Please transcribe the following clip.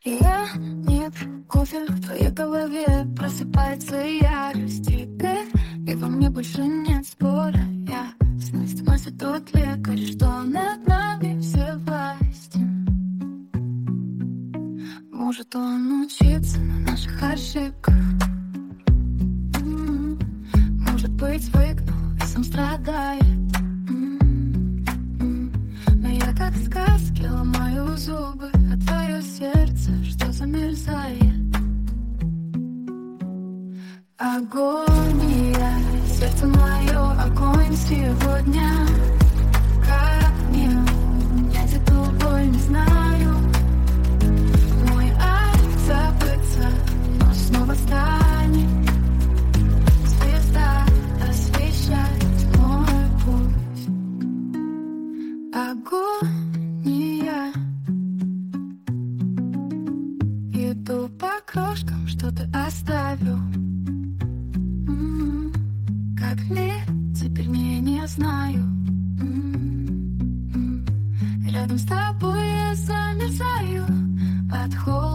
Я не пью кофе, в твоей голове просыпается ярость и кайф, и во мне больше нет спора. Я смысл тот лекарь, что над нами все власти. Может он учиться на наших ошибках, может быть выгнул и сам страдает. Но я как в сказке ломаю зубы, а твое сердце что замерзает. Агония, сердце мое, огонь сегодня. Как мне унять эту боль, не знаю. Мой ад забыться, но снова станет звезда освещать мой путь. Агония. Иду по крошкам, что ты оставил. Как ли теперь мне не знаю. Рядом с тобой я замерзаю. Подход